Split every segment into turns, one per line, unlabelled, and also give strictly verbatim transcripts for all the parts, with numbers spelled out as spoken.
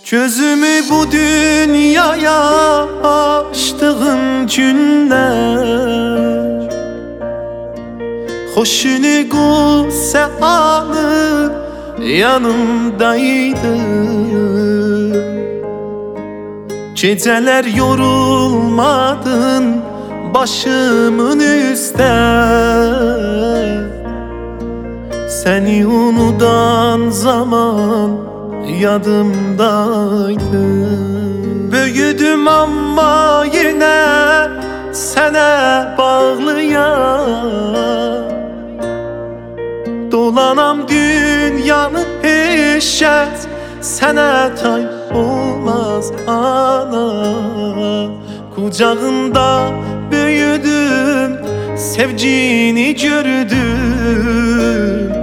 Gözümü bu dünyaya açtığım günler, hoşunu qüssə anı yanımdaydı. Geceler yorulmadın başımın üstə, seni unudan zaman yadımdaydı. Böyüdüm amma yine sənə bağlıyam, dolanam dünyanı heç kəs sənə tay olmaz ana. Kucağında büyüdüm, sevgini gördüm.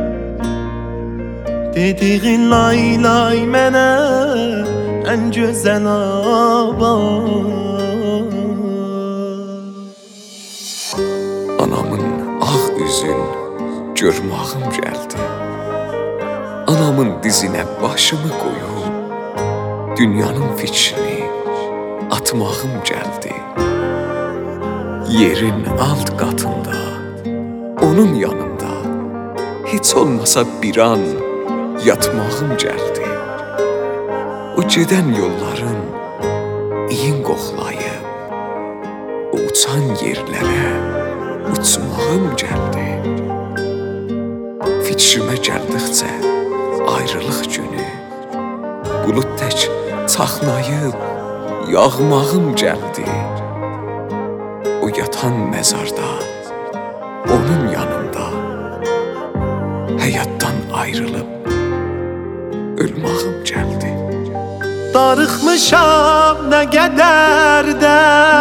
Dediğin lay lay mənə ən gözəl avar.
Anamın ağ üzün görmağım gəldi. Anamın dizinə başımı qoyub dünyanın fikrini atmağım gəldi. Yerin alt qatında, onun yanında heç olmasa bir an yatmağım gəldi. O gedən yolların iyin qoxlayıb, uçan yerlərə uçmağım gəldi. Fikrimə gəldikcə ayrılıq günü, bulud tək çaxnayıb yağmağım gəldi. O yatan məzarda, onun yanında həyatdan ayrılıb ölmağım gəldi.
Darıxmışam nə qədər də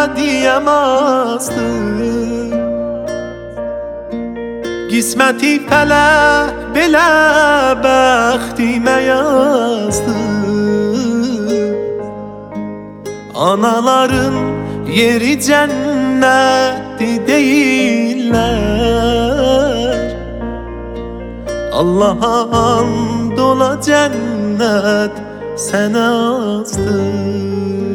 deyəmazdım, qisməti fələk belə bəxtimə yazdı. Anaların yeri cənnətdir deyirlər, Allah'a and ola cənnət sənə azdır.